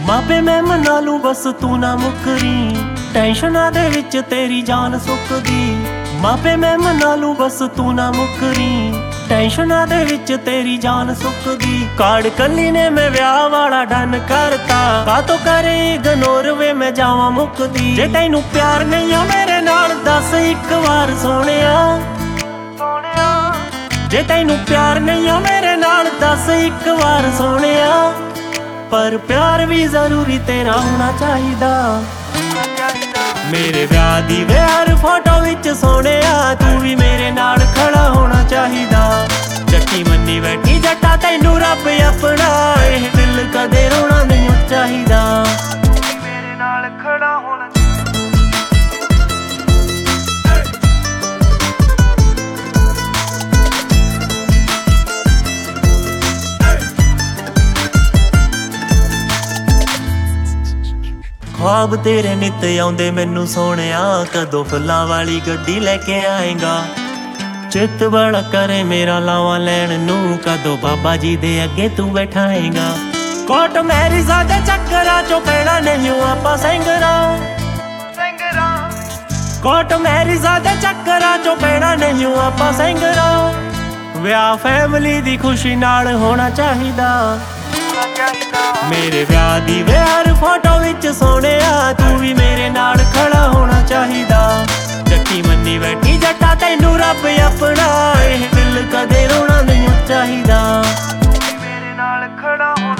ਮਾਪੇ ਮੈਂ ਮਨਾ ਲੂੰ ਬਸ ਤੂੰ ਨਾ ਮੁੱਕਰੀ, ਟੈਨਸ਼ਨਾਂ ਦੇ ਵਿੱਚ ਤੇਰੀ ਜਾਨ ਸੁੱਕਦੀ। ਮਾਪੇ ਮੈਂ ਮਨਾ ਲੂੰ ਬਸ ਤੂੰ ਨਾ ਮੁੱਕਰੀ, ਟੈਨਸ਼ਨਾਂ ਦੇ ਵਿੱਚ ਤੇਰੀ ਜਾਨ ਸੁੱਕਦੀ। ਕਾਰਡ ਕੱਲੀ ਨੇ ਮੈਂ ਵਿਆਹ ਵਾਲਾ ਡਨ ਕਰਤਾ, ਕਾਤੋਂ ਕਰੇ ਇਗਨੋਰ ਵੇ ਮੈਂ ਜਾਵਾਂ ਮੁੱਕਦੀ। ਜੇ ਤੈਨੂੰ ਪਿਆਰ ਨਹੀਂ ਆ ਮੇਰੇ ਨਾਲ ਦੱਸ ਇੱਕ ਵਾਰ ਸੋਹਣਿਆ, ਜੇ ਤੈਨੂੰ ਪਿਆਰ ਨਹੀਂ ਆ ਮੇਰੇ ਨਾਲ ਦੱਸ ਇੱਕ ਵਾਰ ਸੋਹਣਿਆ। ਪਰ ਪਿਆਰ ਵੀ ਜ਼ਰੂਰੀ ਤੇਰਾ ਹੋਣਾ ਚਾਹੀਦਾ। ਮੇਰੇ ਵਿਆਹ ਦੀ ਹਰ ਫੋਟੋ ਵਿੱਚ ਸੋਹਣਿਆ ਤੂੰ ਵੀ ਮੇਰੇ ਨਾਲ ਖੜਾ ਹੋਣਾ ਚਾਹੀਦਾ। ਜੱਟੀ ਮੰਨੀ ਬੈਠੀ ਜੱਟਾ ਤੈਨੂੰ ਰੱਬ ਆਪਣਾ, ਇਹ ਦਿਲ ਕਦੇ ਰੋਣਾ ਨਹੀਂ ਚਾਹੀਦਾ। ਤੂੰ ਵੀ ਮੇਰੇ ਨਾਲ ਖੜਾ ਹੋਣਾ ख्वाब तेरे नित आउंदे मैनू सोहणिया, कदों फुल्लां वाली गड्डी लैके आएगा। चित बड़ा करे मेरा लावां लैण नू, कदों बाबा जी दे अगे तू बैठाएगा। कोर्ट मैरिजां दे चक्करां चों पैणा नहीं आपां सिंगरा, कोर्ट मैरिजां दे चक्करां चों पैणा नहीं आपां सिंगरा। विआह फैमिली दी खुशी नाल होना चाहिदा। मेरे विआह दी हर फोटो विच सोहणिया तू भी मेरे नाल खड़ा होना चाहिदा। जट्टी मन्नी बैठी जट्टा तैनू रब अपना, ਇਹ दिल कदे रोना नहीं चाहिदा। ਤੂੰ ਵੀ ਮੇਰੇ ਨਾਲ ਖੜਾ ਹੋਣਾ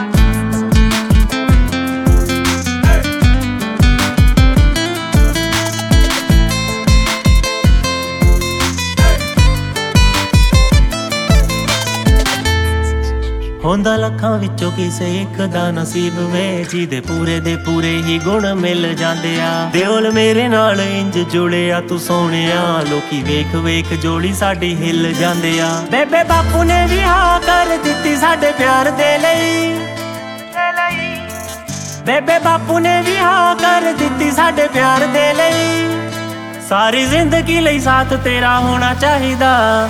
ਹੁੰਦਾ ਲੱਖਾਂ ਵਿੱਚੋਂ ਕਿਸੇ ਇੱਕ ਦਾ ਨਸੀਬ ਵੇ, ਜਿਹਦੇ ਪੂਰੇ ਦੇ ਪੂਰੇ ਹੀ ਗੁਣ ਮਿਲ ਜਾਂਦੇ ਆ। ਦਿਲ ਮੇਰੇ ਨਾਲ ਇੰਜ ਜੁੜਿਆ ਤੂੰ ਸੋਹਣਿਆ, ਲੋਕੀ ਵੇਖ ਵੇਖ ਜੋੜੀ ਸਾਡੀ ਹਿੱਲ ਜਾਂਦੇ ਆ। ਬੇਬੇ ਬਾਪੂ ਨੇ ਵੀ ਹਾਂ ਕਰ ਦਿੱਤੀ ਸਾਡੇ ਪਿਆਰ ਦੇ ਲਈ, ਬੇਬੇ ਬਾਪੂ ਨੇ ਵੀ ਹਾਂ ਕਰ ਦਿੱਤੀ ਸਾਡੇ ਪਿਆਰ ਦੇ ਲਈ। ਸਾਰੀ ਜ਼ਿੰਦਗੀ ਲਈ ਸਾਥ ਤੇਰਾ ਹੋਣਾ ਚਾਹੀਦਾ।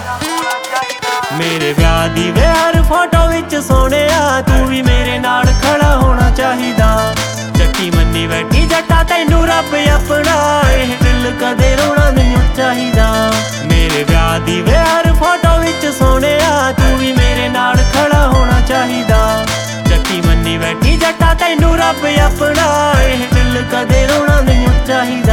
ਮੇਰੇ ਵਿਆਹ ਦੀ ਹਰ ਫੋਟੋ ਵਿੱਚ ਸੋਹਣਿਆ ਤੂੰ ਵੀ ਮੇਰੇ ਨਾਲ ਖੜਾ ਹੋਣਾ ਚਾਹੀਦਾ। ਜੱਟੀ ਮੰਨੀ ਬੈਠੀ ਜੱਟਾ ਤੈਨੂੰ ਰੱਬ ਆਪਣਾ, ਇਹ ਦਿਲ ਕਦੇ ਰੋਣਾ ਨਹੀਂ ਚਾਹੀਦਾ। ਮੇਰੇ ਵਿਆਹ ਦੀ ਹਰ ਫੋਟੋ ਵਿੱਚ ਸੋਹਣਿਆ ਤੂੰ ਵੀ ਮੇਰੇ ਨਾਲ ਖੜਾ ਹੋਣਾ ਚਾਹੀਦਾ। ਜੱਟੀ ਮੰਨੀ ਬੈਠੀ ਜੱਟਾ ਤੈਨੂੰ ਰੱਬ ਆਪਣਾ, ਇਹ ਦਿਲ ਕਦੇ ਰੋਣਾ ਨਹੀਂ ਚਾਹੀਦਾ।